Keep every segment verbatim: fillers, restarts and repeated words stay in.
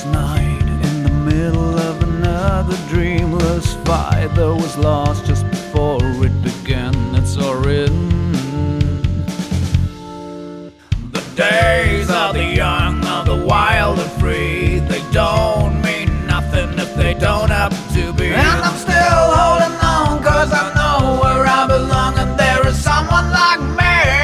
this night in the middle of another dreamless fight that was lost just before it began. It's all written. The days of the young, of the wild and free, they don't mean nothing if they don't have to be. And I'm still holding on, cause I know where I belong, and there is someone like me.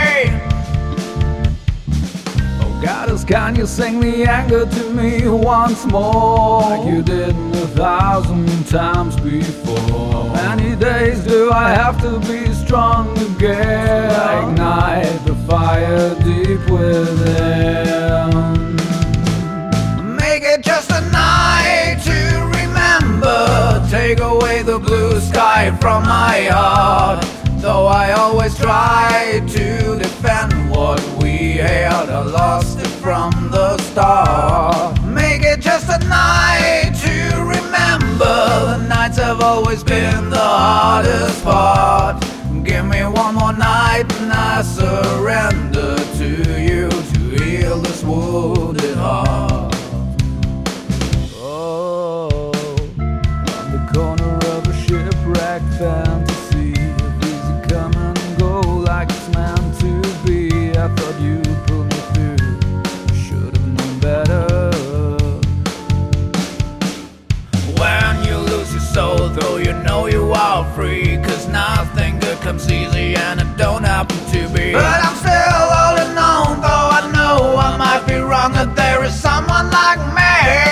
Goddess, can you sing the anger to me once more, like you did a thousand times before? How many days do I have to be strong again? Ignite the fire deep within. Make it just a night to remember. Take away the blue sky from my heart. Though I always try to defend what we had, I lost it from the start. Make it just a night to remember. The nights have always been the hardest part. Give me one more night and I surrender to you to heal this wounded heart. Oh, on the corner of a shipwrecked fantasy, come and go like it's meant to be. I thought you pulled me through, should have known better. When you lose your soul, though you know you are free, cause nothing good comes easy and it don't happen to be. But I'm still holding on, though I know I might be wrong, that there is someone like me.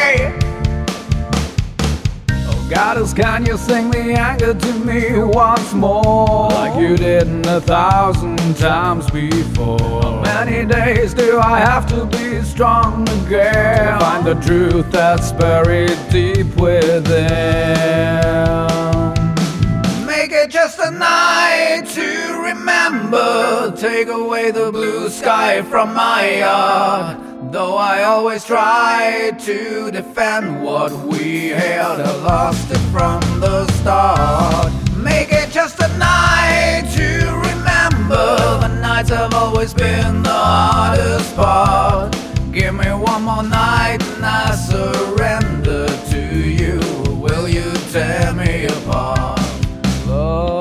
Goddess, can you sing the anger to me once more, like you did a thousand times before? How many days do I have to be strong again to find the truth that's buried deep within? Make it just a night to remember. Take away the blue sky from my heart. Though I always try to defend what we had, I lost it from the start. Make it just a night to remember. The nights have always been the hardest part. Give me one more night and I surrender to you. Will you tear me apart? Oh.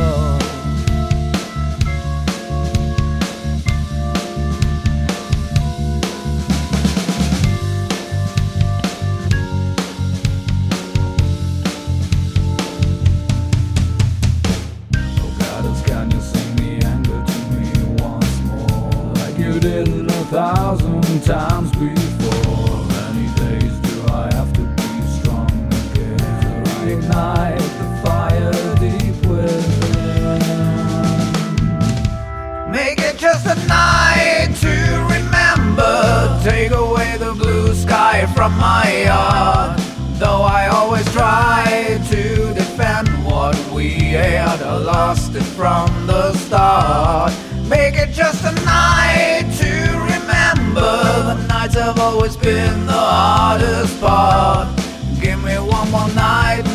Can you sing the anger to me once more, like you did a thousand times before? Many days do I have to be strong again to reignite the fire deep within? Make it just a night to remember. Take away the blue sky from my heart. Though I always try to defend what we had, I lost it from the start. Make it just a night to remember. The nights have always been the hardest part. Give me one more night